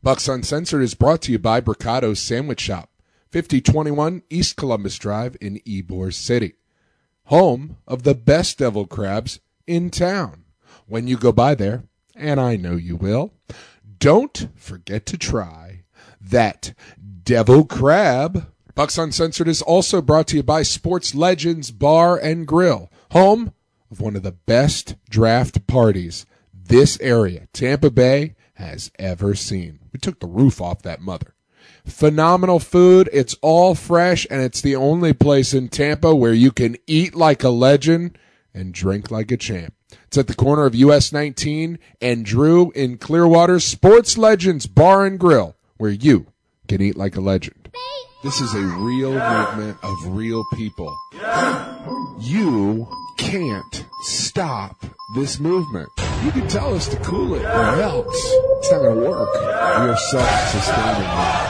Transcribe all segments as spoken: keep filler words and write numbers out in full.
Bucks Uncensored is brought to you by Bricado's Sandwich Shop, fifty twenty-one East Columbus Drive in Ybor City, home of the best devil crabs in town. When you go by there, and I know you will, don't forget to try that devil crab. Bucks Uncensored is also brought to you by Sports Legends Bar and Grill, home of one of the best draft parties this area, Tampa Bay, has ever seen. We took the roof off that mother. Phenomenal food. It's all fresh, and it's the only place in Tampa where you can eat like a legend and drink like a champ. It's at the corner of U S nineteen and Drew in Clearwater. Sports Legends Bar and Grill, where you can eat like a legend. This is a real movement of real people. You can't stop this movement. You can tell us to cool it or else it's not going to work. We are self-sustaining now.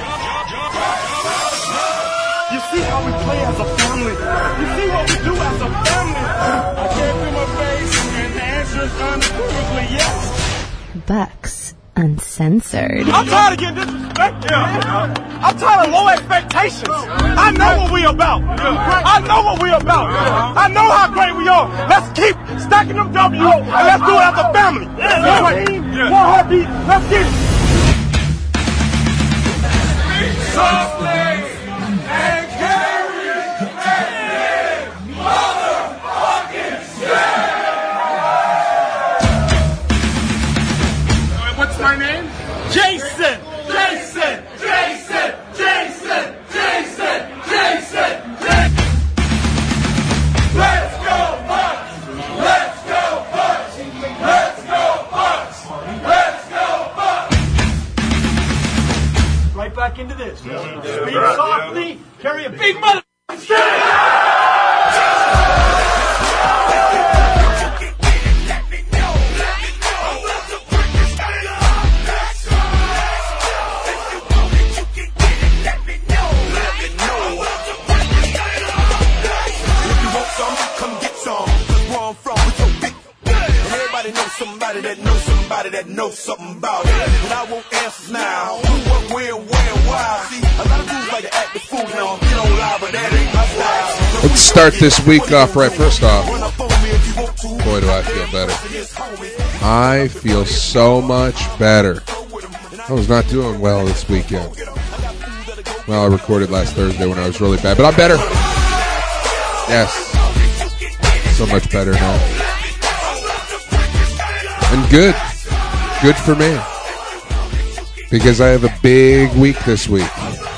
You see how we play as a family. You see what we do as a family. I gave him a face and the answer is unequivocally yes. Bucks Uncensored. I'm tired of getting disrespected. Yeah. I'm tired of low expectations. I know what we about. I know what we about. I know how great we are. Let's keep stacking them W's and let's do it as a family. One heartbeat. Let's get it. Something and carry a motherfucking stand. What's my name? Jason! Jason! Jason! Jason! Jason! Jason! Jason! Let's go Bucks! Let's go Bucks! Let's go Bucks! Let's go Bucks! Right back into this. Speak softly, carry a big motherfucking stand! Somebody that knows somebody that knows something about it. And I won't answer now. Who, what, where, when, why? See, a lot of dudes like to act the fool now. You don't lie, but that ain't my style. Let's start this week off right. First off, boy, do I feel better. I feel so much better. I was not doing well this weekend. Well, I recorded last Thursday when I was really bad, but I'm better. Yes. So much better now. And good. Good for me. Because I have a big week this week.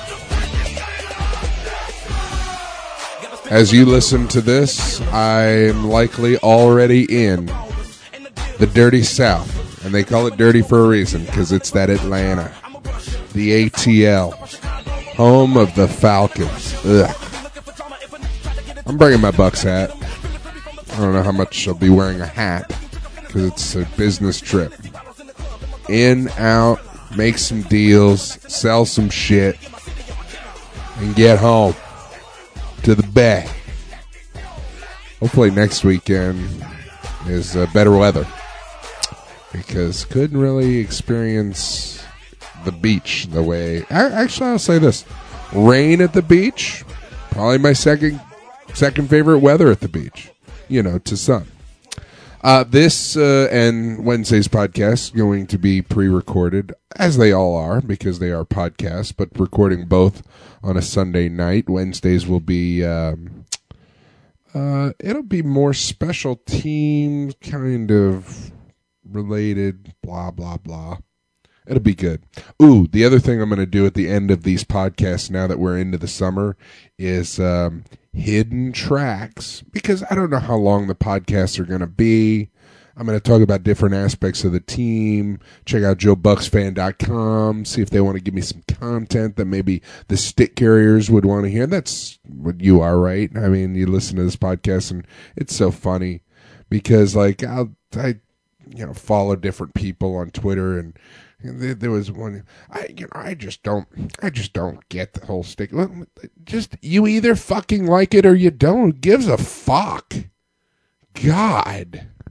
As you listen to this, I'm likely already in the Dirty South. And they call it dirty for a reason, because it's that Atlanta. The A T L. Home of the Falcons. Ugh. I'm bringing my Bucks hat. I don't know how much I'll be wearing a hat, because it's a business trip. In, out, make some deals, sell some shit, and get home to the Bay. Hopefully next weekend is uh, better weather, because couldn't really experience the beach the way... Actually, I'll say this. Rain at the beach, probably my second second favorite weather at the beach. You know, to sun. Uh, this uh, and Wednesday's podcast going to be pre-recorded, as they all are, because they are podcasts, but recording both on a Sunday night. Wednesdays will be, um, uh, it'll be more special team kind of related, blah, blah, blah. It'll be good. Ooh, the other thing I'm going to do at the end of these podcasts, now that we're into the summer, is um, hidden tracks, because I don't know how long the podcasts are going to be. I'm going to talk about different aspects of the team. Check out joe bucks fan dot com, see if they want to give me some content that maybe the stick carriers would want to hear. That's what you are, right? I mean, you listen to this podcast, and it's so funny because, like, I'll, I, you know, follow different people on Twitter, and there was one. I, you know, I just don't. I just don't get the whole stick. Just you either fucking like it or you don't. Who gives a fuck? God,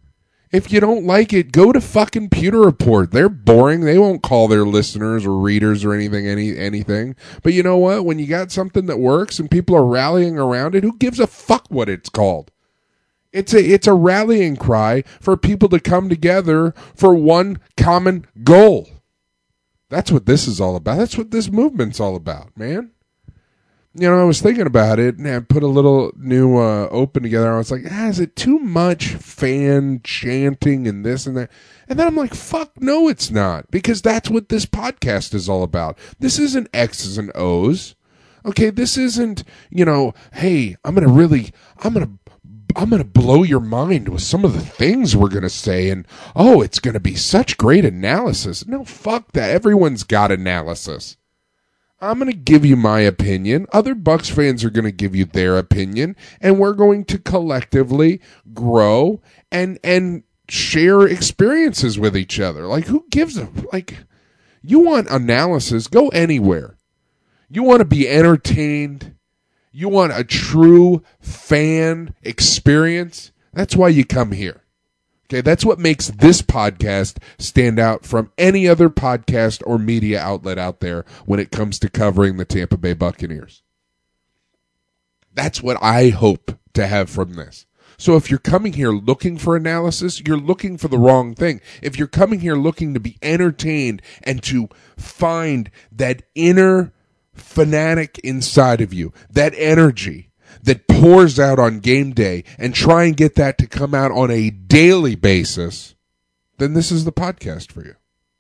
If you don't like it, go to fucking Pewter Report. They're boring. They won't call their listeners or readers or anything, any anything. But you know what? When you got something that works and people are rallying around it, who gives a fuck what it's called? It's a it's a rallying cry for people to come together for one common goal. That's what this is all about. That's what this movement's all about, man. You know, I was thinking about it, and I put a little new uh, open together. I was like, ah, is it too much fan chanting and this and that? And then I'm like, fuck, no, it's not. Because that's what this podcast is all about. This isn't X's and O's. Okay, this isn't, you know, hey, I'm going to really, I'm going to, I'm going to blow your mind with some of the things we're going to say. And, oh, it's going to be such great analysis. No, fuck that. Everyone's got analysis. I'm going to give you my opinion. Other Bucks fans are going to give you their opinion, and we're going to collectively grow and and share experiences with each other. Like, who gives a like? You want analysis? Go anywhere. You want to be entertained? You want a true fan experience? That's why you come here. Okay, that's what makes this podcast stand out from any other podcast or media outlet out there when it comes to covering the Tampa Bay Buccaneers. That's what I hope to have from this. So if you're coming here looking for analysis, you're looking for the wrong thing. If you're coming here looking to be entertained and to find that inner fanatic inside of you, that energy that pours out on game day, and try and get that to come out on a daily basis, then this is the podcast for you.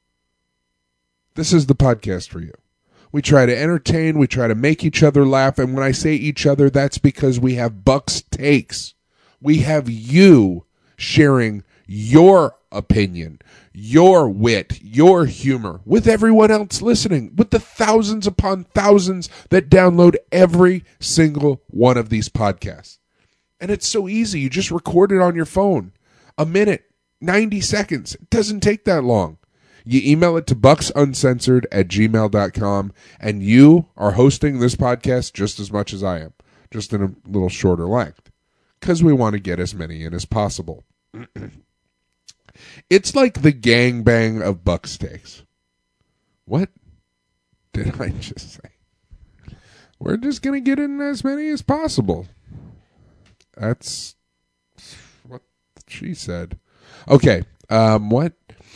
This is the podcast for you. We try to entertain, we try to make each other laugh, and when I say each other, that's because we have Bucks takes. We have you sharing your opinion, your wit, your humor with everyone else listening, with the thousands upon thousands that download every single one of these podcasts. And it's so easy. You just record it on your phone. A minute, ninety seconds. It doesn't take that long. You email it to bucksuncensored at gmail dot com, and you are hosting this podcast just as much as I am, just in a little shorter length, because we want to get as many in as possible. It's like the gangbang of Bucks takes. What did I just say? We're just going to get in as many as possible. That's what she said. Okay, um, what?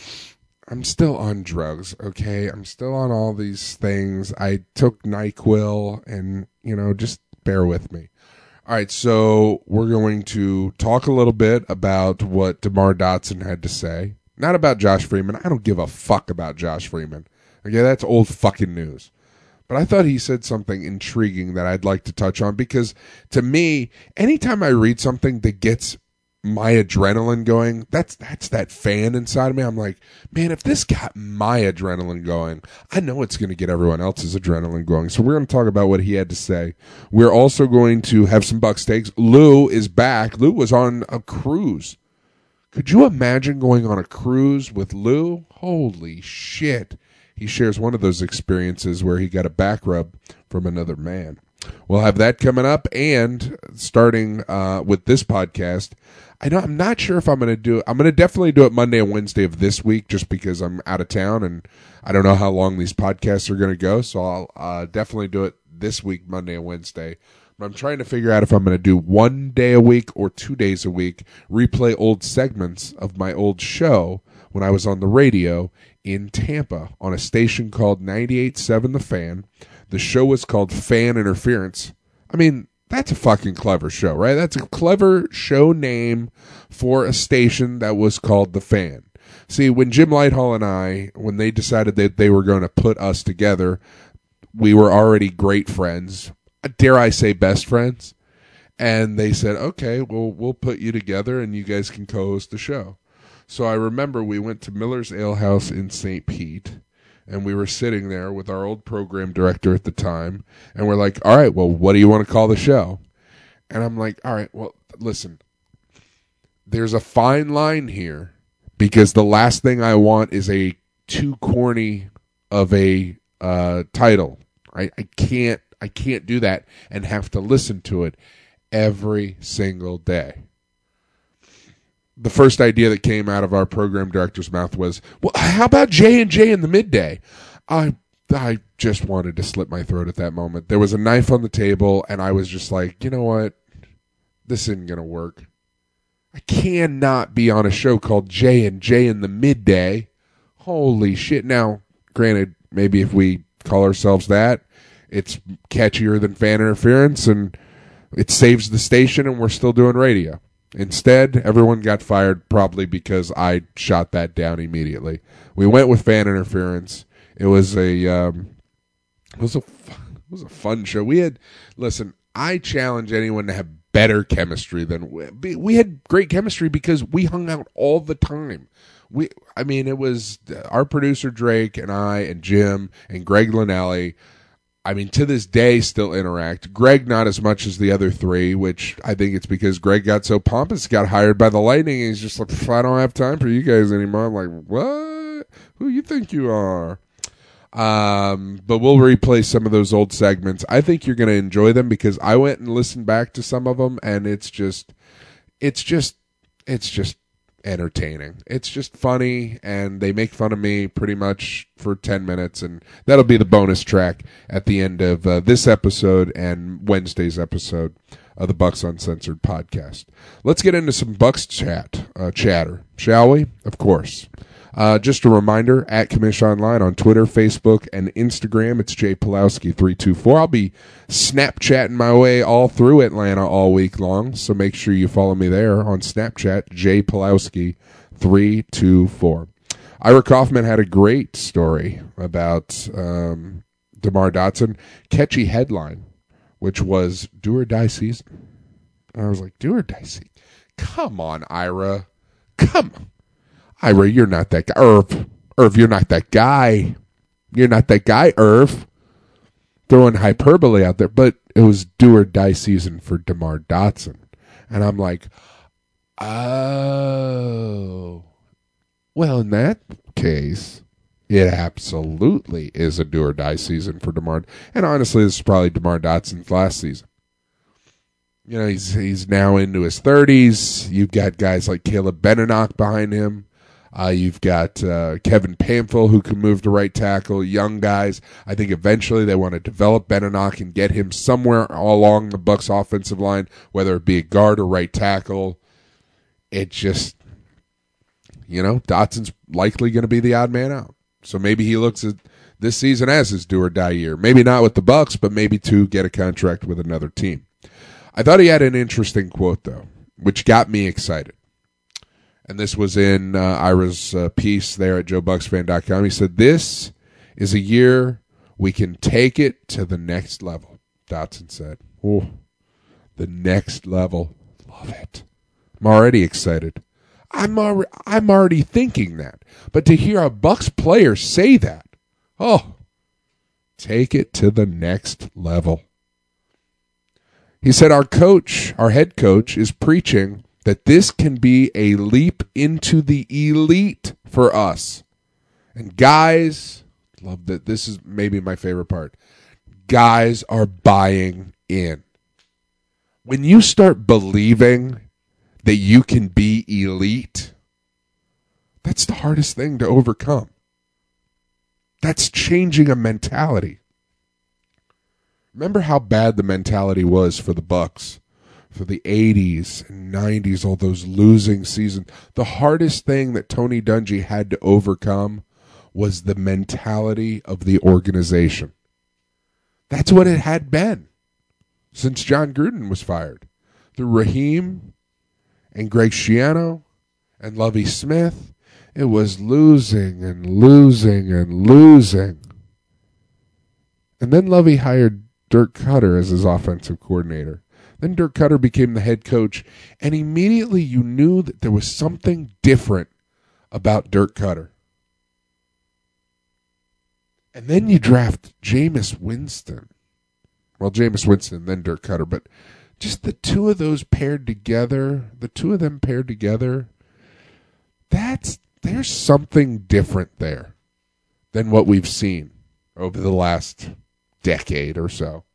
I'm still on drugs, okay? I'm still on all these things. I took NyQuil, and, you know, just bear with me. All right, so we're going to talk a little bit about what DeMar Dotson had to say. Not about Josh Freeman. I don't give a fuck about Josh Freeman. Okay, that's old fucking news. But I thought he said something intriguing that I'd like to touch on, because to me, anytime I read something that gets my adrenaline going, that's that's that fan inside of me. I'm like, man, if this got my adrenaline going, I know it's going to get everyone else's adrenaline going. So we're going to talk about what he had to say. We're also going to have some Bucks takes. Lou is back. Lou was on a cruise. Could you imagine going on a cruise with Lou? Holy shit. He shares one of those experiences where he got a back rub from another man. We'll have that coming up, and starting uh, with this podcast, I know I'm not sure if I'm going to do it. I'm going to definitely do it Monday and Wednesday of this week, just because I'm out of town and I don't know how long these podcasts are going to go. So I'll uh, definitely do it this week, Monday and Wednesday. But I'm trying to figure out if I'm going to do one day a week or two days a week, replay old segments of my old show when I was on the radio in Tampa on a station called ninety-eight point seven The Fan. The show was called Fan Interference. I mean, that's a fucking clever show, right? That's a clever show name for a station that was called The Fan. See, when Jim Lighthall and I, when they decided that they were going to put us together, we were already great friends. Dare I say best friends? And they said, okay, well, we'll put you together and you guys can co-host the show. So I remember we went to Miller's Ale House in Saint Pete, and we were sitting there with our old program director at the time, and we're like, all right, well, what do you want to call the show? And I'm like, all right, well, listen, there's a fine line here, because the last thing I want is a too corny of a uh, title. I, I can't, I can't do that and have to listen to it every single day. the first idea that came out of our program director's mouth was, well, how about J and J in the midday? I I just wanted to slit my throat at that moment. There was a knife on the table, and I was just like, you know what? This isn't going to work. I cannot be on a show called J and J in the midday. Holy shit. Now, granted, maybe if we call ourselves that, it's catchier than fan interference, and it saves the station, and we're still doing radio. Instead, everyone got fired probably because I shot that down immediately. We went with fan interference. It was a um, it was a fun, it was a fun show. We had listen. I challenge anyone to have better chemistry than we, we had. Great chemistry because we hung out all the time. We, I mean, it was our producer Drake and I and Jim and Greg Linnelli. I mean, to this day, still interact. Greg, not as much as the other three, which I think it's because Greg got so pompous, got hired by the Lightning, and he's just like, I don't have time for you guys anymore. I'm like, what? Who you think you are? Um, but we'll replay some of those old segments. I think you're going to enjoy them because I went and listened back to some of them, and it's just, it's just, it's just entertaining. It's just funny, and they make fun of me pretty much for ten minutes, and that'll be the bonus track at the end of uh, this episode and Wednesday's episode of the Bucks Uncensored podcast. Let's get into some Bucks chat, uh, chatter, shall we? Of course. Uh, just a reminder, at Commish Online on Twitter, Facebook, and Instagram, it's Jay Pulowski three two four. I'll be Snapchatting my way all through Atlanta all week long, so make sure you follow me there on Snapchat, Jay Pulowski three two four. Ira Kaufman had a great story about um, DeMar Dotson. Catchy headline, which was do or die season. And I was like, do or die season? Come on, Ira. Come on. Ira, you're not that guy. Irv, Irv, you're not that guy. You're not that guy, Irv. Throwing hyperbole out there, but it was do or die season for DeMar Dotson. And I'm like, oh. Well, in that case, it absolutely is a do or die season for DeMar. And honestly, this is probably DeMar Dotson's last season. You know, he's he's now into his thirties. You've got guys like Caleb Benenoch behind him. Uh, you've got uh, Kevin Pamphil, who can move to right tackle, young guys. I think eventually they want to develop Benenoch and get him somewhere along the Bucs offensive line, whether it be a guard or right tackle. It just, you know, Dotson's likely going to be the odd man out. So maybe he looks at this season as his do or die year. Maybe not with the Bucs, but maybe to get a contract with another team. I thought he had an interesting quote, though, which got me excited. And this was in uh, Ira's uh, piece there at joe bucks fan dot com. He said, this is a year we can take it to the next level, Dotson said. Oh, the next level. Love it. I'm already excited. I'm, al- I'm already thinking that. But to hear a Bucks player say that, oh, take it to the next level. He said, our coach, our head coach, is preaching that this can be a leap into the elite for us. And guys, love that. This is maybe my favorite part. Guys are buying in. When you start believing that you can be elite, that's the hardest thing to overcome. That's changing a mentality. Remember how bad the mentality was for the Bucks. For the eighties and nineties, all those losing seasons. The hardest thing that Tony Dungy had to overcome was the mentality of the organization. That's what it had been since John Gruden was fired. Through Raheem and Greg Schiano and Lovie Smith, it was losing and losing and losing. And then Lovie hired Dirk Cutter as his offensive coordinator. Then Dirk Cutter became the head coach, and immediately you knew that there was something different about Dirk Cutter. And then you draft Jameis Winston. Well, Jameis Winston, then Dirk Cutter, but just the two of those paired together, the two of them paired together, that's there's something different there than what we've seen over the last decade or so.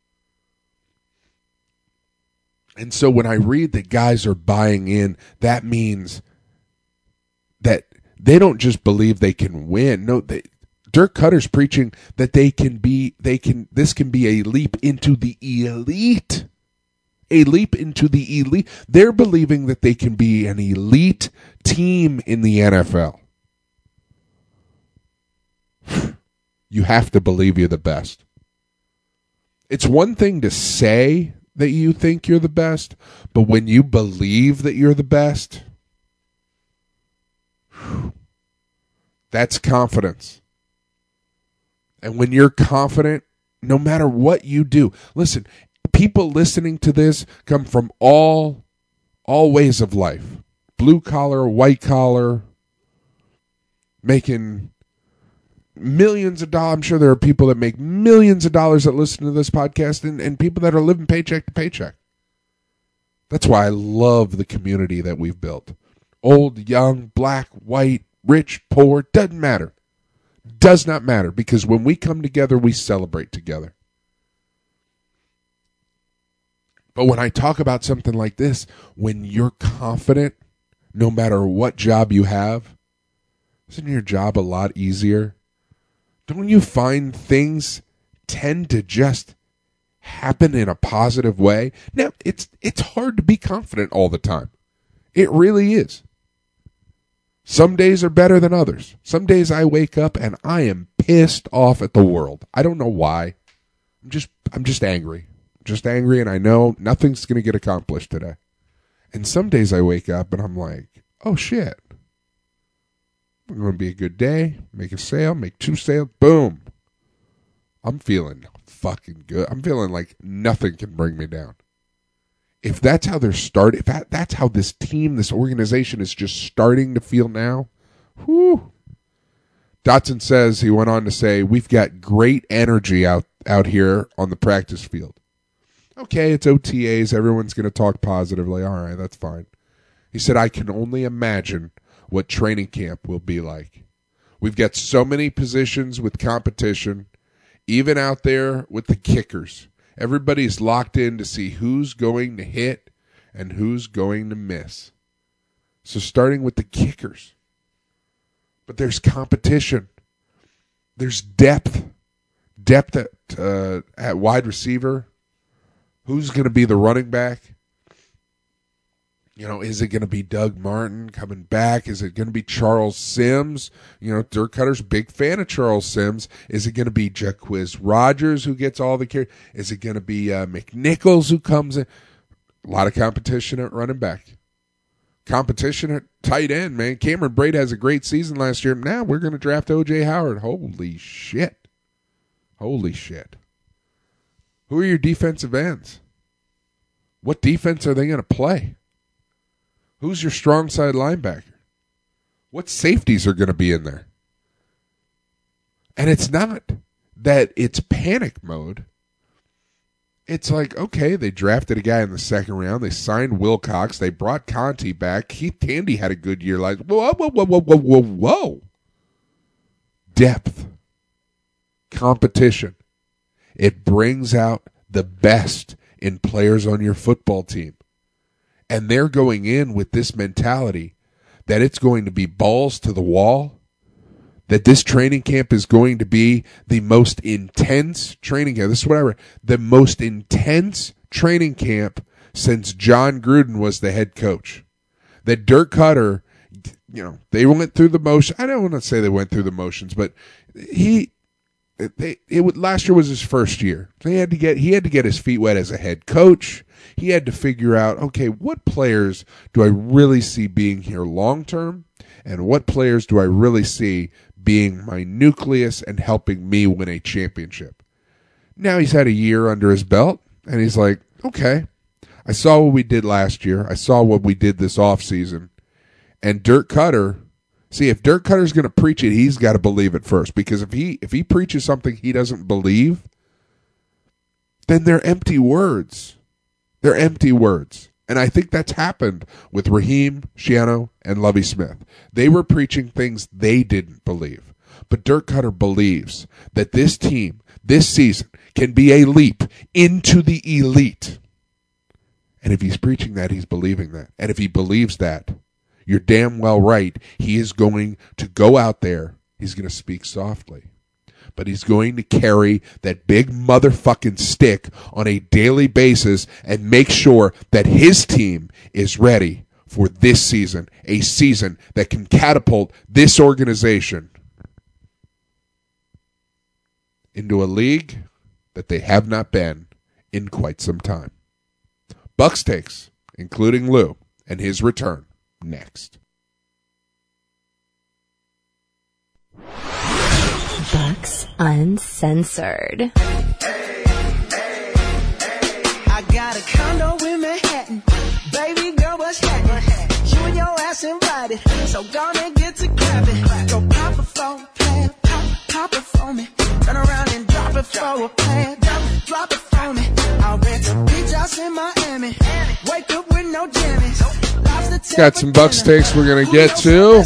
And so when I read that guys are buying in, that means that they don't just believe they can win. No, they, Dirk Cutter's preaching that they can be, they can, this can be a leap into the elite. A leap into the elite. They're believing that they can be an elite team in the N F L. You have to believe you're the best. It's one thing to say that you think you're the best, but when you believe that you're the best, that's confidence. And when you're confident, no matter what you do, listen, people listening to this come from all, all ways of life. Blue collar, white collar, making millions of dollars. I'm sure there are people that make millions of dollars that listen to this podcast, and, and people that are living paycheck to paycheck. That's why I love the community that we've built. Old, young, black, white, rich, poor, doesn't matter. Does not matter, because when we come together, we celebrate together. But when I talk about something like this, when you're confident, no matter what job you have, isn't your job a lot easier? Don't you find things tend to just happen in a positive way? Now, it's it's hard to be confident all the time. It really is. Some days are better than others. Some days I wake up and I am pissed off at the world. I don't know why. I'm just I'm just angry. Just angry, and I know nothing's going to get accomplished today. And some days I wake up and I'm like, oh shit. It's going to be a good day. Make a sale, make two sales, boom. I'm feeling fucking good. I'm feeling like nothing can bring me down. If that's how they're starting, if that, that's how this team, this organization is just starting to feel now, whew. Dotson says, he went on to say, we've got great energy out, out here on the practice field. Okay, it's O T As. Everyone's going to talk positively. All right, that's fine. He said, I can only imagine what training camp will be like. We've got so many positions with competition, even out there with the kickers. Everybody's locked in to see who's going to hit and who's going to miss. So starting with the kickers. But there's competition. There's depth. Depth at, uh, at wide receiver. Who's going to be the running back? You know, is it going to be Doug Martin coming back? Is it going to be Charles Sims? You know, Dirk Cutter's a big fan of Charles Sims. Is it going to be Jacquizz Rodgers who gets all the care? Is it going to be uh, McNichols who comes in? A lot of competition at running back. Competition at tight end, man. Cameron Brate has a great season last year. Now we're going to draft O J Howard. Holy shit. Holy shit. Who are your defensive ends? What defense are they going to play? Who's your strong side linebacker? What safeties are going to be in there? And it's not that it's panic mode. It's like, okay, they drafted a guy in the second round. They signed Wilcox. They brought Conti back. Keith Tandy had a good year. Like, whoa, whoa, whoa, whoa, whoa, whoa, whoa. Depth. Competition. It brings out the best in players on your football team. And they're going in with this mentality that it's going to be balls to the wall, that this training camp is going to be the most intense training camp. This is what I read. The most intense training camp since John Gruden was the head coach. That Dirk Cutter, you know, they went through the motion. I don't want to say they went through the motions, but he, they, it would, last year was his first year. So he had to get, he had to get his feet wet as a head coach. He had to figure out, okay, what players do I really see being here long term, and what players do I really see being my nucleus and helping me win a championship? Now he's had a year under his belt, and he's like, okay, I saw what we did last year. I saw what we did this offseason. And Dirk Cutter, see, if Dirk Cutter's going to preach it, he's got to believe it first. Because if he if he preaches something he doesn't believe, then they're empty words. They're empty words. And I think that's happened with Raheem, Shiano, and Lovie Smith. They were preaching things they didn't believe. But Dirk Cutter believes that this team, this season, can be a leap into the elite. And if he's preaching that, he's believing that. And if he believes that, you're damn well right. He is going to go out there. He's going to speak softly. But he's going to carry that big motherfucking stick on a daily basis and make sure that his team is ready for this season, a season that can catapult this organization into a league that they have not been in quite some time. Bucks takes, including Lou, and his return next. Bucks Uncensored. I got a condo in Manhattan. Baby girl, what's happening? You and your ass invited, so gonna get to clapping. Go pop a phone, play, pop, pop it for me. Turn around and drop it for a plan. Drop, drop it for me. I'll rent a beach house in Miami. Wake up with no jammies. Got some Bucks takes we're gonna get to.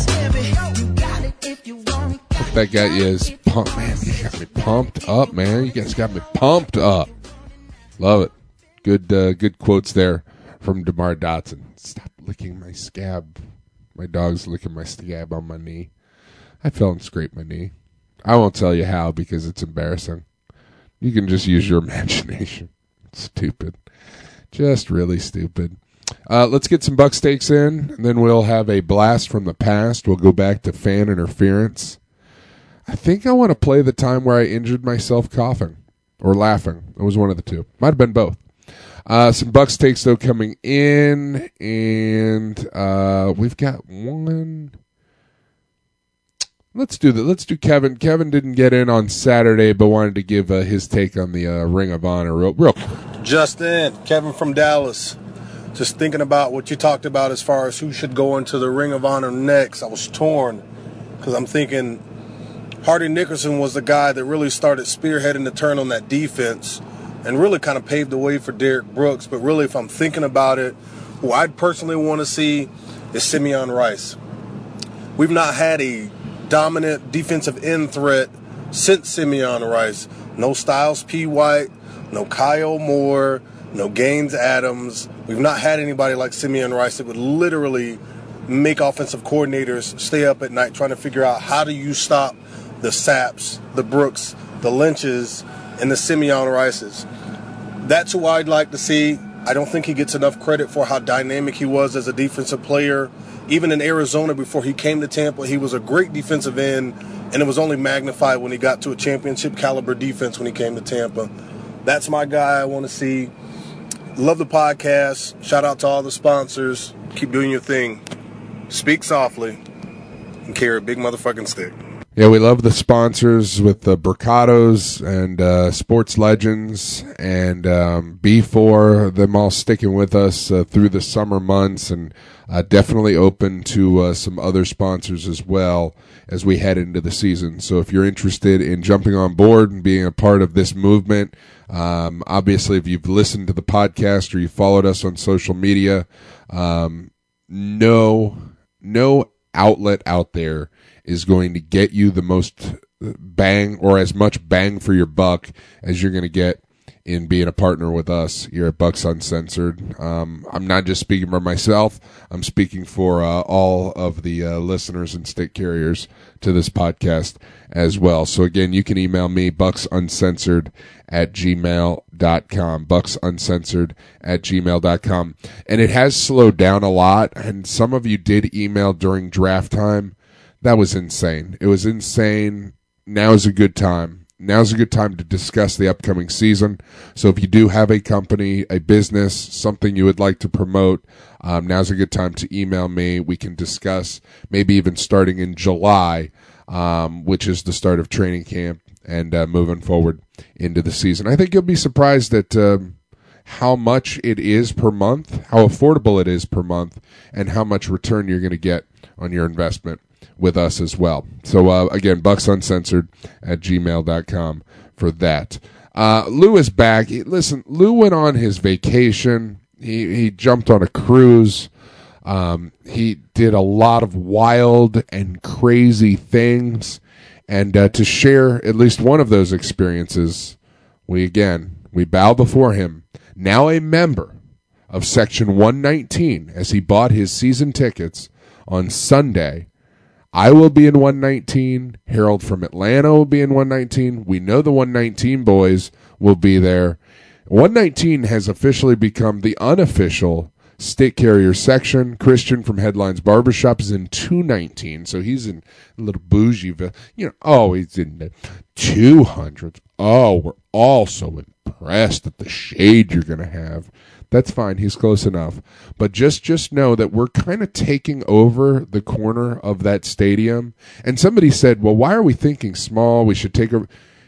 Hope that got you as pumped, man. You got me pumped up, man. You guys got me pumped up. Love it. Good, uh, good quotes there from DeMar Dotson. Stop licking my scab. My dog's licking my scab on my knee. I fell and scraped my knee. I won't tell you how because it's embarrassing. You can just use your imagination. Stupid. Just really stupid. Uh, let's get some Bucks takes in, and then we'll have a blast from the past. We'll go back to fan interference. I think I want to play the time where I injured myself coughing or laughing. It was one of the two. Might have been both. Uh, some Bucks takes, though, coming in, and uh, we've got one. Let's do that. Let's do Kevin. Kevin didn't get in on Saturday, but wanted to give uh, his take on the uh, Ring of Honor real, real quick. Justin, Kevin from Dallas. Just thinking about what you talked about as far as who should go into the Ring of Honor next. I was torn because I'm thinking Hardy Nickerson was the guy that really started spearheading the turn on that defense and really kind of paved the way for Derrick Brooks. But really, if I'm thinking about it, who I'd personally want to see is Simeon Rice. We've not had a dominant defensive end threat since Simeon Rice. No Styles P. White, no Kyle Moore, no Gaines Adams. We've not had anybody like Simeon Rice that would literally make offensive coordinators stay up at night trying to figure out how do you stop the Sapps, the Brooks, the Lynches, and the Simeon Rices. That's who I'd like to see. I don't think he gets enough credit for how dynamic he was as a defensive player. Even in Arizona before he came to Tampa, he was a great defensive end, and it was only magnified when he got to a championship caliber defense when he came to Tampa. That's my guy I want to see. Love the podcast. Shout out to all the sponsors. Keep doing your thing. Speak softly and carry a big motherfucking stick. Yeah, we love the sponsors with the Bercados and uh, Sports Legends and um, B four, them all sticking with us uh, through the summer months, and uh, definitely open to uh, some other sponsors as well as we head into the season. So if you're interested in jumping on board and being a part of this movement, um, obviously if you've listened to the podcast or you followed us on social media, um, no, no outlet out there is going to get you the most bang or as much bang for your buck as you're going to get in being a partner with us here at Bucks Uncensored. Um, I'm not just speaking for myself. I'm speaking for uh, all of the uh, listeners and stick carriers to this podcast as well. So again, you can email me, bucksuncensored at gmail dot com, bucksuncensored at gmail dot com. And it has slowed down a lot, and some of you did email during draft time. That was insane. It was insane. Now is a good time. Now's a good time to discuss the upcoming season. So if you do have a company, a business, something you would like to promote, um, now's a good time to email me. We can discuss maybe even starting in July, um, which is the start of training camp, and uh, moving forward into the season. I think you'll be surprised at um, how much it is per month, how affordable it is per month, and how much return you're going to get on your investment with us as well. So uh, again, bucksuncensored at gmail dot com for that. Uh, Lou is back. He, listen, Lou went on his vacation. He he jumped on a cruise. Um, he did a lot of wild and crazy things. And uh, to share at least one of those experiences, we again, we bow before him. Now a member of Section one nineteen, as he bought his season tickets on Sunday. I will be in one nineteen. Harold from Atlanta will be in one nineteen. We know the one nineteen boys will be there. one nineteen has officially become the unofficial stick carrier section. Christian from Headlines Barbershop is in two nineteen, so he's in a little bougie, you know, oh, he's in the two hundreds. Oh, we're all so impressed at the shade you're going to have. That's fine. He's close enough. But just, just know that we're kind of taking over the corner of that stadium. And somebody said, well, why are we thinking small? We should take over.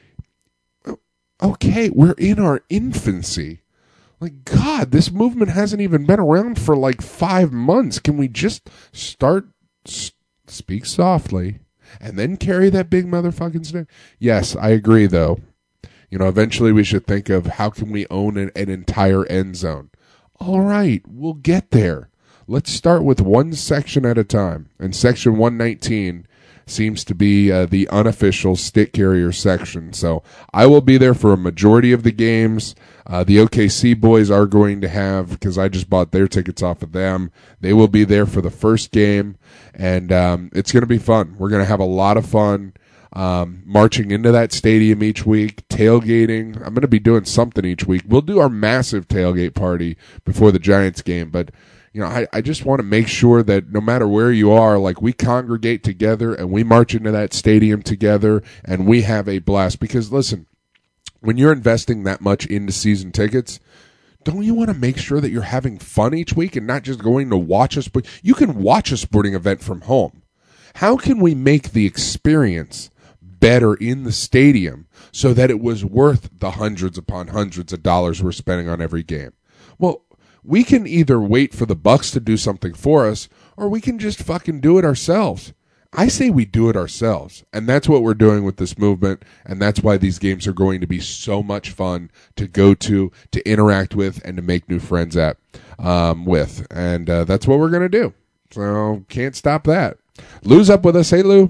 Okay, we're in our infancy. Like, God, this movement hasn't even been around for like five months. Can we just start, s- speak softly, and then carry that big motherfucking stick? Yes, I agree, though. You know, eventually we should think of how can we own an, an entire end zone. All right, we'll get there. Let's start with one section at a time. And section one nineteen seems to be uh, the unofficial stick carrier section. So I will be there for a majority of the games. Uh, the O K C boys are going to have, because I just bought their tickets off of them, they will be there for the first game. And um, it's going to be fun. We're going to have a lot of fun. Um, marching into that stadium each week, tailgating. I'm going to be doing something each week. We'll do our massive tailgate party before the Giants game, but you know, I, I just want to make sure that no matter where you are, like we congregate together and we march into that stadium together and we have a blast. Because listen, when you're investing that much into season tickets, don't you want to make sure that you're having fun each week and not just going to watch us? But you can watch a sporting event from home. How can we make the experience better in the stadium so that it was worth the hundreds upon hundreds of dollars we're spending on every game? Well, we can either wait for the Bucks to do something for us, or we can just fucking do it ourselves. I say we do it ourselves, and that's what we're doing with this movement, and that's why these games are going to be so much fun to go to, to interact with, and to make new friends at um, with, and uh, that's what we're going to do. So can't stop that. Lou's up with us. Hey, Lou.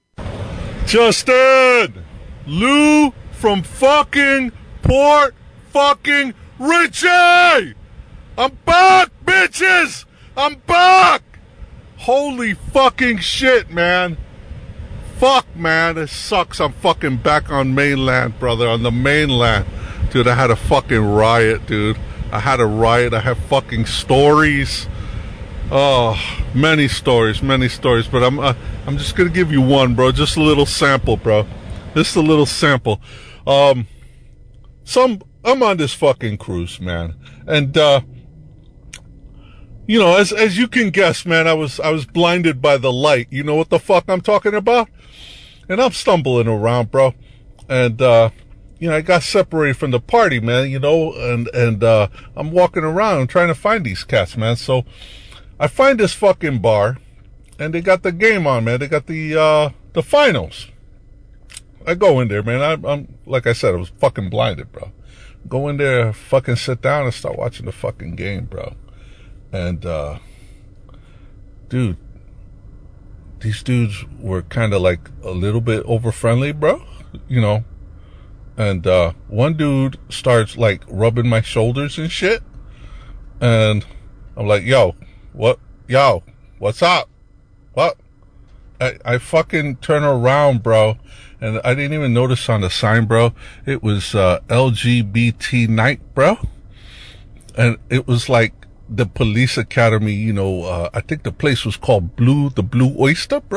Justin! Lou from fucking Port fucking Richie! I'm back, bitches! I'm back! Holy fucking shit, man. Fuck, man. It sucks. I'm fucking back on mainland, brother. On the mainland. Dude, I had a fucking riot, dude. I had a riot. I have fucking stories. Oh, many stories, many stories. But I'm uh, I'm just going to give you one, bro. Just a little sample, bro. Just a little sample. Um, some I'm on this fucking cruise, man. And, uh... you know, as as you can guess, man, I was I was blinded by the light. You know what the fuck I'm talking about? And I'm stumbling around, bro. And uh, you know, I got separated from the party, man, you know, and and uh I'm walking around trying to find these cats, man. So I find this fucking bar and they got the game on, man. They got the uh the finals. I go in there, man. I, I'm like I said, I was fucking blinded, bro. Go in there, fucking sit down and start watching the fucking game, bro. And, uh, dude, these dudes were kind of like a little bit over friendly, bro, you know, and, uh, one dude starts like rubbing my shoulders and shit. And I'm like, yo, what, yo, what's up? What? I, I fucking turn around, bro. And I didn't even notice on the sign, bro. It was, uh, L G B T night, bro. And it was like, the police academy, you know, uh, I think the place was called Blue, the Blue Oyster, bro.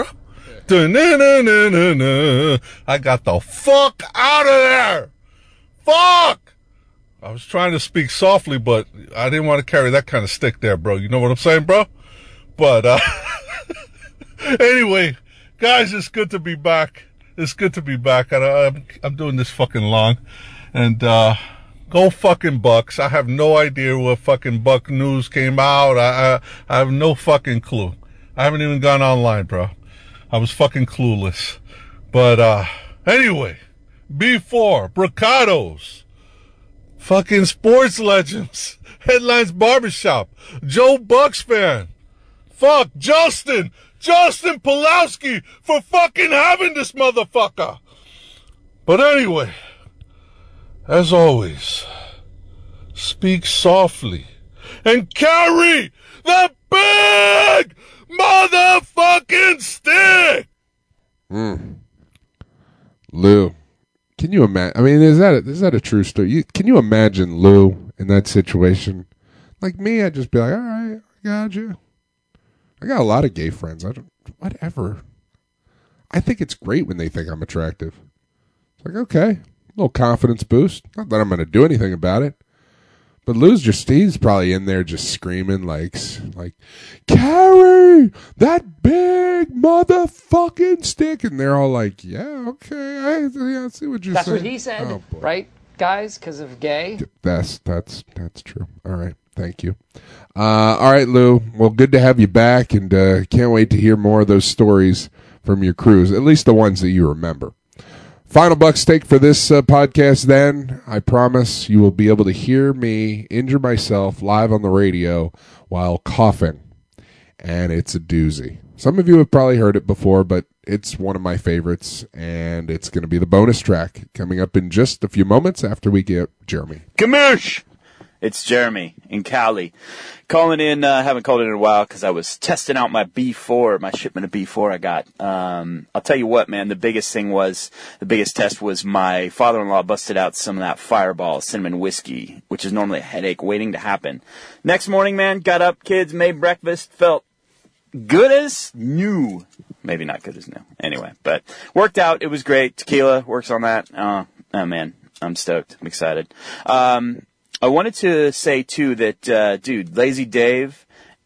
Yeah. I got the fuck out of there. Fuck. I was trying to speak softly, but I didn't want to carry that kind of stick there, bro. You know what I'm saying, bro? But, uh, anyway, guys, it's good to be back. It's good to be back. I, I'm, I'm doing this fucking long. And, uh, go fucking Bucks. I have no idea what fucking Buck news came out. I, I I have no fucking clue. I haven't even gone online, bro. I was fucking clueless. But, uh, anyway, before Bricados, fucking sports legends, Headlines Barbershop, Joe Bucks fan, fuck, Justin, Justin Pulowski for fucking having this motherfucker. But anyway, as always, speak softly and carry the big motherfucking stick. Mm. Lou, can you imagine? I mean, is that a, is that a true story? You, can you imagine Lou in that situation? Like me, I'd just be like, all right, I got you. I got a lot of gay friends. I don't, whatever. I think it's great when they think I'm attractive. It's like, okay, a little confidence boost. Not that I'm going to do anything about it. But Lou's just, he's probably in there just screaming like, like, Carrie, that big motherfucking stick. And they're all like, yeah, okay, I, yeah, I see what you're That's saying. what he said, oh, right, guys, because of gay? That's, that's, that's true. All right. Thank you. Uh, all right, Lou. Well, good to have you back, and uh, can't wait to hear more of those stories from your cruise, at least the ones that you remember. Final buck stake for this uh, podcast, then. I promise you will be able to hear me injure myself live on the radio while coughing, and it's a doozy. Some of you have probably heard it before, but it's one of my favorites, and it's going to be the bonus track coming up in just a few moments after we get Jeremy. Kamoosh! It's Jeremy in Cali. Calling in, uh, haven't called in in a while because I was testing out my B four, my shipment of B four I got. Um, I'll tell you what, man, the biggest thing was, the biggest test was my father-in-law busted out some of that Fireball cinnamon whiskey, which is normally a headache waiting to happen. Next morning, man, got up, kids, made breakfast, felt good as new. Maybe not good as new. Anyway, but worked out. It was great. Tequila works on that. Oh, oh man, I'm stoked. I'm excited. Um, I wanted to say, too, that, uh, dude, Lazy Dave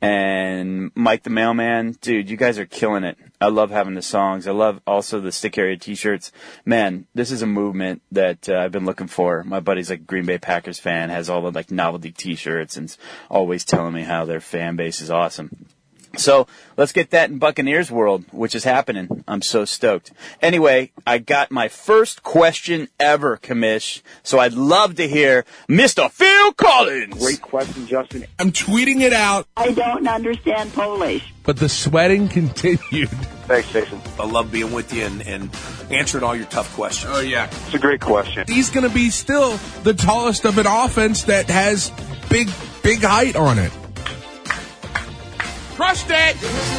and Mike the Mailman, dude, you guys are killing it. I love having the songs. I love also the Stick Area t-shirts. Man, this is a movement that uh, I've been looking for. My buddy's like a Green Bay Packers fan, has all the like novelty t-shirts, and is always telling me how their fan base is awesome. So let's get that in Buccaneers world, which is happening. I'm so stoked. Anyway, I got my first question ever, Commish. So I'd love to hear Mister Phil Collins. Great question, Justin. I'm tweeting it out. I don't understand Polish. But the sweating continued. Thanks, Jason. I love being with you and, and answering all your tough questions. Oh, yeah. It's a great question. He's going to be still the tallest of an offense that has big, big height on it. Crushed it!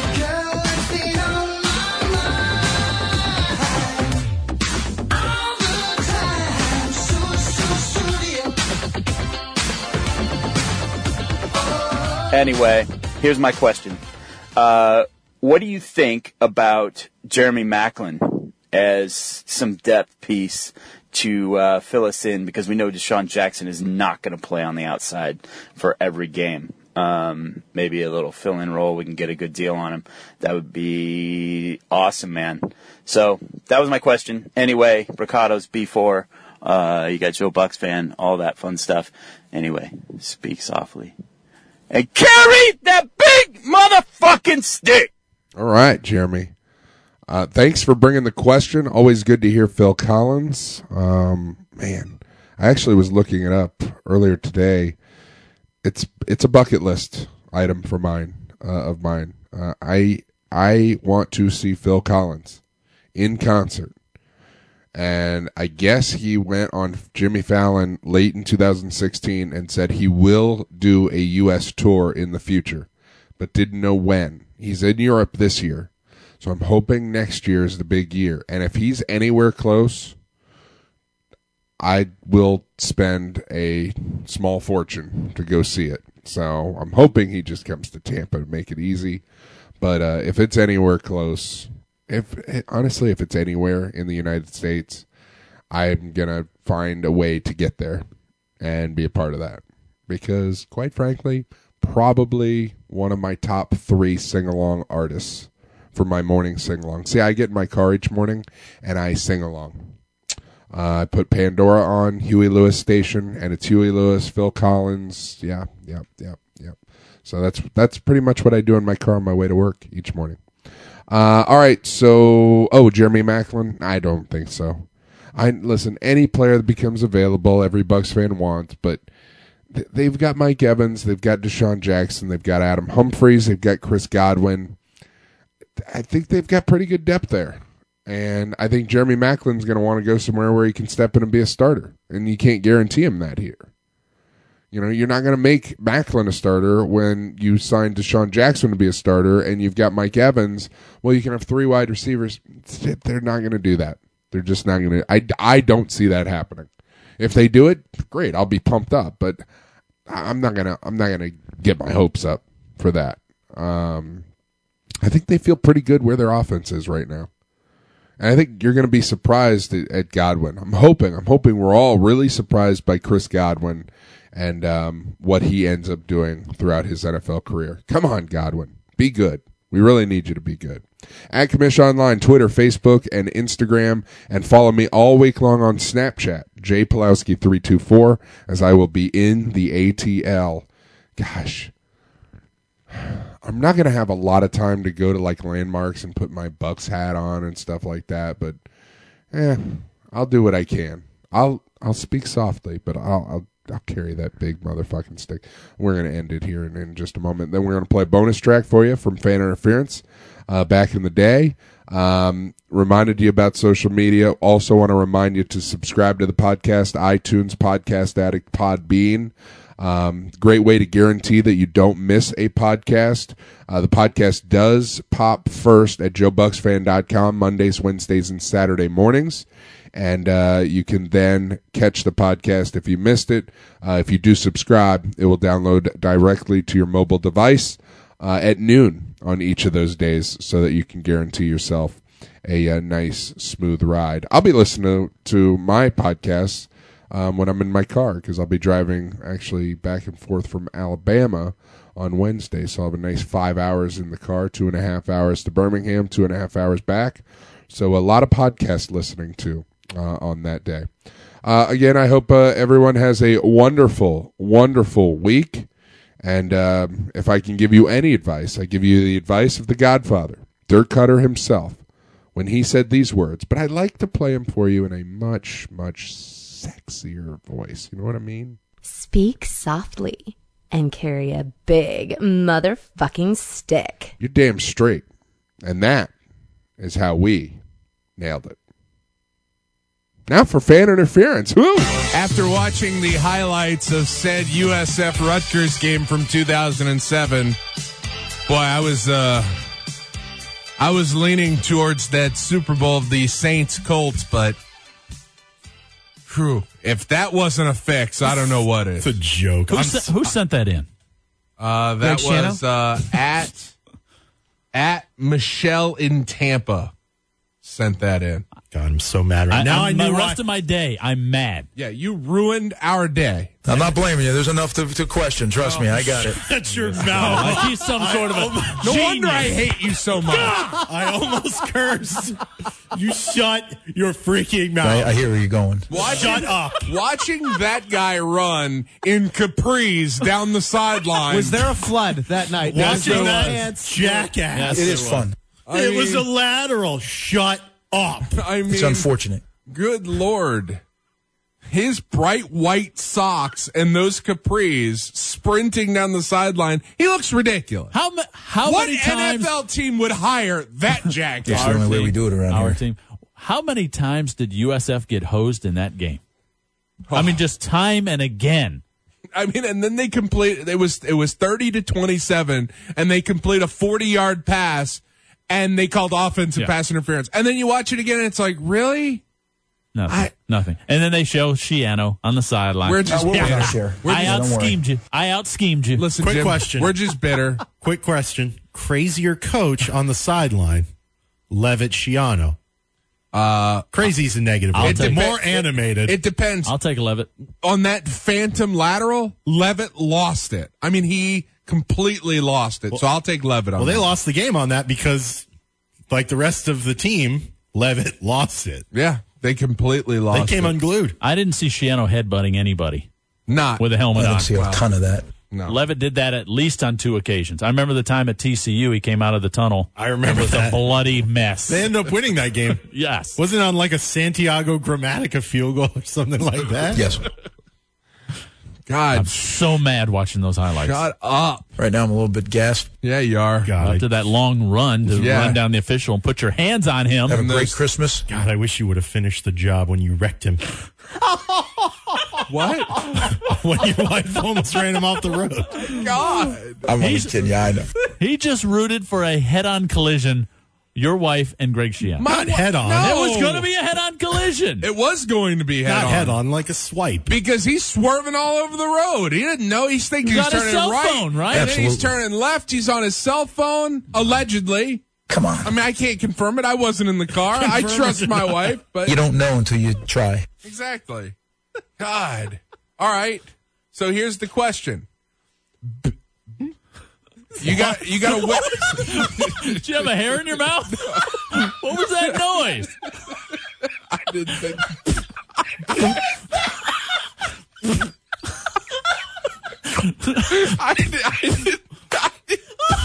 Anyway, here's my question. Uh, what do you think about Jeremy Maclin as some depth piece to uh, fill us in? Because we know Deshaun Jackson is not going to play on the outside for every game. Um, maybe a little fill-in role. We can get a good deal on him. That would be awesome, man. So that was my question. Anyway, Bricato's B four. Uh, you got Joe Bucks fan, all that fun stuff. Anyway, speak softly. And carry that big motherfucking stick! All right, Jeremy. Uh, thanks for bringing the question. Always good to hear Phil Collins. Um, man, I actually was looking it up earlier today. It's it's a bucket list item for mine uh, of mine. Uh, I I want to see Phil Collins in concert, and I guess he went on Jimmy Fallon late in two thousand sixteen and said he will do a U S tour in the future, but didn't know when. He's in Europe this year, so I'm hoping next year is the big year. And if he's anywhere close, I will spend a small fortune to go see it. So I'm hoping he just comes to Tampa to make it easy. But uh, if it's anywhere close, if honestly, if it's anywhere in the United States, I'm going to find a way to get there and be a part of that. Because, quite frankly, probably one of my top three sing-along artists for my morning sing-along. See, I get in my car each morning and I sing along. Uh, I put Pandora on, Huey Lewis station, and it's Huey Lewis, Phil Collins. Yeah, yeah, yeah, yeah. So that's that's pretty much what I do in my car on my way to work each morning. Uh, all right, so, oh, Jeremy Maclin? I don't think so. I Listen, any player that becomes available, every Bucs fan wants, but th- they've got Mike Evans, they've got Deshaun Jackson, they've got Adam Humphries, they've got Chris Godwin. I think they've got pretty good depth there. And I think Jeremy Maclin's going to want to go somewhere where he can step in and be a starter. And you can't guarantee him that here. You know, you're not going to make Macklin a starter when you signed Deshaun Jackson to be a starter and you've got Mike Evans. Well, you can have three wide receivers. They're not going to do that. They're just not going to. I, I don't see that happening. If they do it, great. I'll be pumped up, but I'm not going to I'm not going to get my hopes up for that. Um, I think they feel pretty good where their offense is right now. And I think you're going to be surprised at, at Godwin. I'm hoping. I'm hoping we're all really surprised by Chris Godwin and um, what he ends up doing throughout his N F L career. Come on, Godwin. Be good. We really need you to be good. At Commish Online, Twitter, Facebook, and Instagram. And follow me all week long on Snapchat, J Pulowski three two four, as I will be in the A T L. Gosh. I'm not going to have a lot of time to go to like landmarks and put my Bucks hat on and stuff like that, but eh, I'll do what I can. I'll I'll speak softly, but I'll I'll I'll carry that big motherfucking stick. We're going to end it here in, in just a moment. Then we're going to play a bonus track for you from Fan Interference uh, back in the day. Um, reminded you about social media. Also want to remind you to subscribe to the podcast, iTunes, Podcast Addict, Podbean. Um, great way to guarantee that you don't miss a podcast. Uh, the podcast does pop first at joe bucks fan dot com Mondays, Wednesdays, and Saturday mornings. And uh, you can then catch the podcast if you missed it. Uh, if you do subscribe, it will download directly to your mobile device uh, at noon on each of those days so that you can guarantee yourself a, a nice, smooth ride. I'll be listening to, to my podcasts um, when I'm in my car because I'll be driving actually back and forth from Alabama on Wednesday. So I'll have a nice five hours in the car, two and a half hours to Birmingham, two and a half hours back. So a lot of podcast listening to. Uh, on that day. Uh, again, I hope uh, everyone has a wonderful, wonderful week. And um, if I can give you any advice, I give you the advice of the Godfather, Dirk Cutter himself, when he said these words. But I'd like to play them for you in a much, much sexier voice. You know what I mean? Speak softly and carry a big motherfucking stick. You're damn straight. And that is how we nailed it. Now for Fan Interference. Woo! After watching the highlights of said U S F Rutgers game from two thousand seven, boy, I was uh, I was leaning towards that Super Bowl of the Saints Colts, but whew, if that wasn't a fix, I don't know what is. It's a joke. Who, se- who sent that in? Uh, that Greg was uh, at at Michelle in Tampa sent that in. God, I'm so mad right I, now. I'm, I the knew rest I, of my day, I'm mad. Yeah, you ruined our day. I'm not blaming you. There's enough to, to question. Trust me, I got it. Shut your mouth. Like he's some sort of a No genius. wonder I hate you so much. I almost cursed. You shut your freaking mouth. I, I hear where you're going. Watching, Shut up. Watching that guy run in capris down the sideline. Was there a flood that night? Watching There that was. jackass. Yes, It is fun. I it mean, was a lateral. Shut up. I mean, It's unfortunate. good Lord. His bright white socks and those capris sprinting down the sideline, he looks ridiculous. How, ma- how what many N times? F L team would hire that jackass? That's the only way we do it around Our here. team. How many times did U S F get hosed in that game? I mean, just time and again. I mean, and then they complete. It was it was thirty to twenty-seven, and they complete a forty-yard pass, and they called offensive Yeah. pass interference. And then you watch it again, and it's like, really? Nothing. I- Nothing. And then they show Shiano on the sideline. We're just Uh, we're bitter. gonna share. We're I just- out don't worry. schemed you. I out schemed you. Listen, Quick Jim, question. we're just bitter. Quick question. Crazier coach on the sideline, Levitt Shiano. Uh, Crazy's a negative. I'll It's take- more animated. It depends. I'll take Levitt. On that phantom lateral, Levitt lost it. I mean, he completely lost it. so I'll take Levitt on well, they that. lost the game on that because, like the rest of the team, Levitt lost it. Yeah, they completely They lost came it. unglued. I didn't see Shiano headbutting anybody Not with a I helmet didn't on. see a ton of that. no. Levitt did that at least on two occasions. I remember the time at T C U he came out of the tunnel. I remember It was that. a bloody mess. They ended up winning that game. Yes. Wasn't it on like a Santiago Grammatica field goal or something like that? Yes. God, I'm so mad watching those highlights. shut up. Right now I'm a little bit gassed. Yeah, you are. God, I, After that long run to Yeah. run down the official and put your hands on him. Have a And great those- Christmas. God, I wish you would have finished the job when you wrecked him. What? When your wife almost ran him off the road. God. I'm only He's- kidding. Yeah, I know. He just rooted for a head-on collision. Your wife and Greg Sheehan. Not head on. No. It was going to be a head-on collision. It was going to be head Not on. head on, like a swipe. Because he's swerving all over the road. He didn't know. He's thinking He's he's got his turning cell right. phone, right? And then he's Absolutely. turning left. He's on his cell phone, allegedly. Come on. I mean, I can't confirm it. I wasn't in the car. I Confirm trust it or my not. wife. But You don't know until you try. Exactly. God. All right. So here's the question. You got you got to wait. Did you have a hair in your mouth? What was that noise? I didn't think. I, did, I, did, I, did,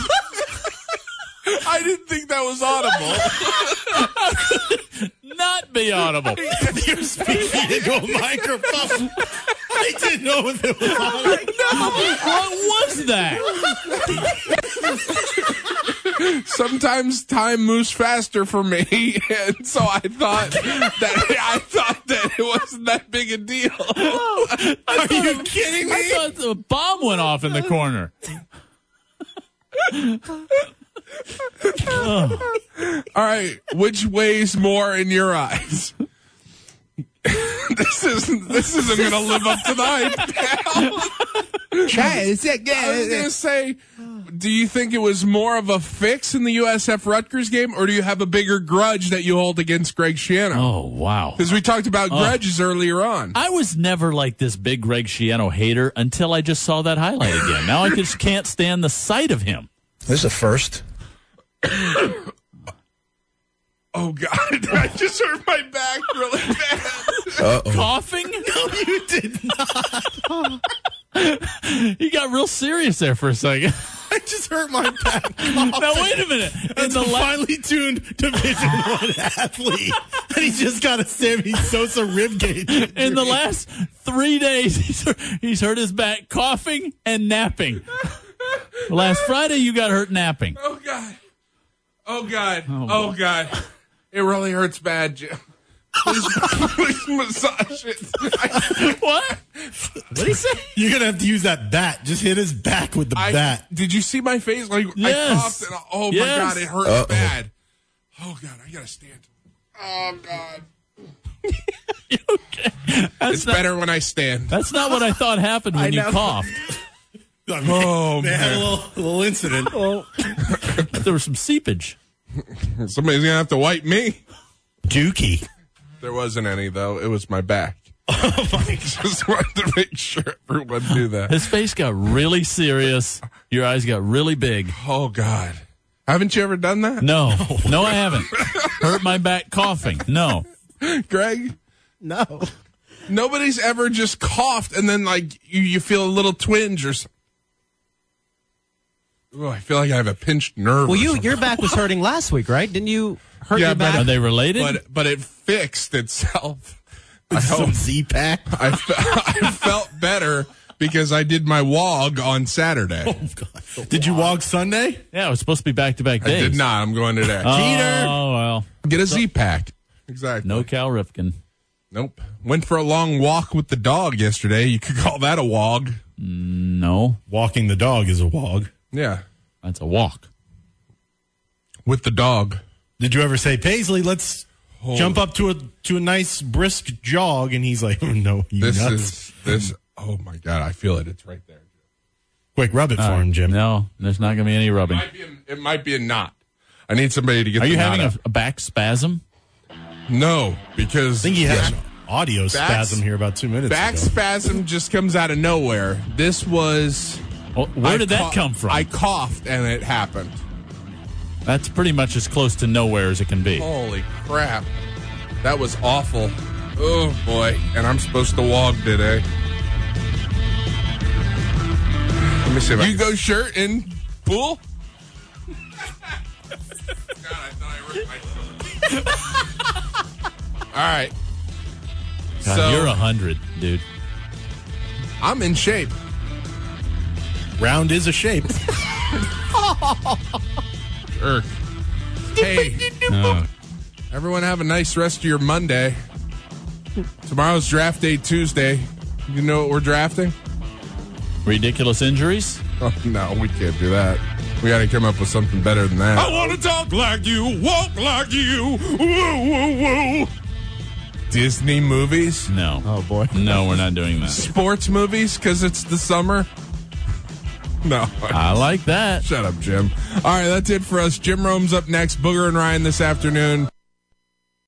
I didn't think that was audible. Not be audible. You're speaking into a microphone. I didn't know if it was on. What was that? Sometimes time moves faster for me, and so I thought that I thought that it wasn't that big a deal. Are you kidding me? I thought the bomb went off in the corner. All right, which weighs more in your eyes? this isn't this isn't going to live up to the hype. Try it. I was going to say, do you think it was more of a fix in the U S F Rutgers game, or do you have a bigger grudge that you hold against Greg Schiano? Oh, wow. Because we talked about Oh. grudges earlier on. I was never like this big Greg Schiano hater until I just saw that highlight again. Now I just can't stand the sight of him. This is a first. Oh, God. I just hurt my back really bad. Uh-oh. Coughing? No, you did not. He got real serious there for a second. I just hurt my back. Now, wait a minute. That's a finely tuned Division One athlete. And he's just got a Sammy Sosa rib cage. In the last three days, he's, he's hurt his back coughing and napping. Last Friday, you got hurt napping. Oh, God. Oh, God. Oh, God. It really hurts bad, Jim. Please, please massage it. What? What did he say? You're going to have to use that bat. Just hit his back with the I, bat. Did you see my face? Like Yes. I coughed and oh Yes. my God, it hurts Uh-oh. bad. Oh God, I gotta stand. Oh God, Okay. That's it's not, better when I stand. That's not what I thought happened when you coughed. I mean, Oh, they had a man. little, a little incident. There was some seepage. Somebody's gonna have to wipe me. Dookie. There wasn't any though. It was my back. Just wanted to make sure everyone knew that. His face got really serious. Your eyes got really big. Oh God, haven't you ever done that? No, no, I haven't. Hurt my back coughing. No. Greg. No. Nobody's ever just coughed and then like you, you feel a little twinge or something. Oh, I feel like I have a pinched nerve. Well, or you something. your back was hurting last week, right? Didn't you hurt Yeah, your but- back? Are they related? but but it fixed itself. I Some hope. Z-Pack. I, fe- I felt better because I did my wog on Saturday. Oh, God. Did you walk Sunday? yeah, it was supposed to be back-to-back I days. did not. I'm going today. Oh, well. Get a Z pack. Exactly. No Cal Ripken. Nope. Went for a long walk with the dog yesterday. You could call that a wog. No, Walking the dog is a wog. Yeah. that's a walk. With the dog. Did you ever say, Paisley, let's Oh. jump up to a to a nice brisk jog? And he's like, oh, no, you This nuts. is this. Oh my God! I feel it. It's right there. Quick, rub it for Uh, him, Jim. No, there's not going to be any It rubbing. might be. A, it might be a knot. I need somebody to get. Are the you knot having out. a, a back spasm? No, because I think he had back, an audio spasm here about two minutes back ago. spasm just comes out of nowhere. This was. Oh, where I did that cough- come from? I coughed and it happened. That's pretty much as close to nowhere as it can be. Holy crap. That was awful. Oh, boy. And I'm supposed to walk today. Let me see if I You go shirt in pool? God, I thought I ripped myself. All right. God, so, you're a hundred, dude. I'm in shape. Round is a shape. Irk. Hey. No. Everyone have a nice rest of your Monday. Tomorrow's draft day Tuesday. You know what we're drafting? Ridiculous injuries? Oh, no, we can't do that. We got to come up with something better than that. I want to talk like you, walk like you. Woo, woo, woo. Disney movies? No. Oh, boy. No, we're not doing that. Sports movies because it's the summer? No. I like that. Shut up, Jim. All right, that's it for us. Jim Rome's up next. Booger and Ryan this afternoon.